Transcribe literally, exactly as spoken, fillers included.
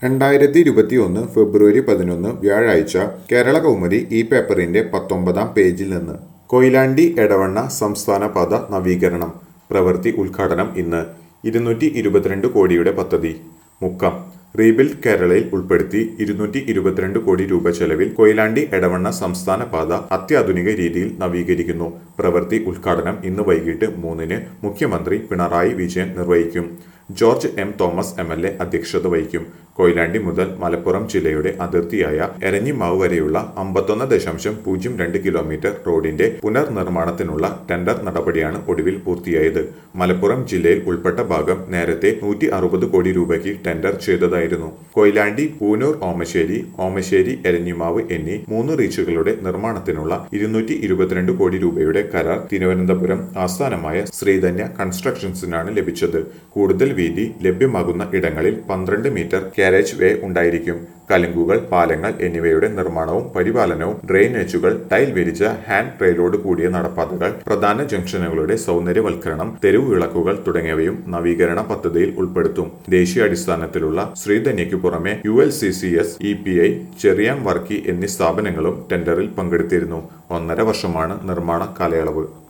രണ്ടായിരത്തി ഇരുപത്തി ഒന്ന് ഫെബ്രുവരി പതിനൊന്ന് വ്യാഴാഴ്ച കേരള കൗമുദി ഈ പേപ്പറിന്റെ പത്തൊമ്പതാം പേജിൽ നിന്ന് കൊയിലാണ്ടി എടവണ്ണ സംസ്ഥാന പാത നവീകരണം പ്രവൃത്തി ഉദ്ഘാടനം ഇന്ന് ഇരുന്നൂറ്റി ഇരുപത്തിരണ്ട് കോടിയുടെ പദ്ധതി മുക്കം റീബിൽഡ് കേരളയിൽ ഉൾപ്പെടുത്തി ഇരുന്നൂറ്റി ഇരുപത്തിരണ്ട് കോടി രൂപ ചെലവിൽ കൊയിലാണ്ടി എടവണ്ണ സംസ്ഥാന പാത അത്യാധുനിക രീതിയിൽ നവീകരിക്കുന്നു. പ്രവൃത്തി ഉദ്ഘാടനം ഇന്ന് വൈകിട്ട് മൂന്നിന് മുഖ്യമന്ത്രി പിണറായി വിജയൻ നിർവഹിക്കും. George M Thomas M L A അധ്യക്ഷത വഹിക്കും. കൊയിലാണ്ടി മുതൽ മലപ്പുറം ജില്ലയുടെ അതിർത്തിയായ എരഞ്ഞിമാവ് വരെയുള്ള അമ്പത്തൊന്ന് ദശാംശം പൂജ്യം രണ്ട് കിലോമീറ്റർ റോഡിന്റെ പുനർനിർമ്മാണത്തിനുള്ള ടെൻഡർ നടപടിയാണ് ഒടുവിൽ പൂർത്തിയായത്. മലപ്പുറം ജില്ലയിൽ ഉൾപ്പെട്ട ഭാഗം നേരത്തെ നൂറ്റി അറുപത് കോടി രൂപയ്ക്ക് ടെൻഡർ ചെയ്തതായിരുന്നു. കൊയിലാണ്ടി, പൂനൂർ, ഓമശ്ശേരി, ഓമശ്ശേരി എരഞ്ഞിമാവ് എന്നീ മൂന്ന് റീച്ചുകളുടെ നിർമ്മാണത്തിനുള്ള ഇരുന്നൂറ്റി ഇരുപത്തിരണ്ട് കോടി രൂപയുടെ കരാർ തിരുവനന്തപുരം ആസ്ഥാനമായ ശ്രീധന്യ കൺസ്ട്രക്ഷൻസിനാണ് ലഭിച്ചത്. കൂടുതൽ വീതി ലഭ്യമാകുന്ന ഇടങ്ങളിൽ പന്ത്രണ്ട് മീറ്റർ കാരേജ് വേ ഉണ്ടായിരിക്കും. കലുങ്കുകൾ, പാലങ്ങൾ എന്നിവയുടെ നിർമ്മാണവും പരിപാലനവും, ഡ്രെയിനേജുകൾ, ടൈൽ വിരിച്ച ഹാൻഡ് റെയിലോട് കൂടിയ നടപ്പാതകൾ, പ്രധാന ജംഗ്ഷനുകളുടെ സൗന്ദര്യവൽക്കരണം, തെരുവ് വിളക്കുകൾ തുടങ്ങിയവയും നവീകരണ പദ്ധതിയിൽ ഉൾപ്പെടുത്തും. ദേശീയാടിസ്ഥാനത്തിലുള്ള ശ്രീധന്യയ്ക്കു പുറമെ U L C C S, E P I, Cherian Varkey എന്നീ സ്ഥാപനങ്ങളും ടെൻഡറിൽ പങ്കെടുത്തിരുന്നു. ഒന്നര വർഷമാണ് നിർമ്മാണ കാലയളവ്.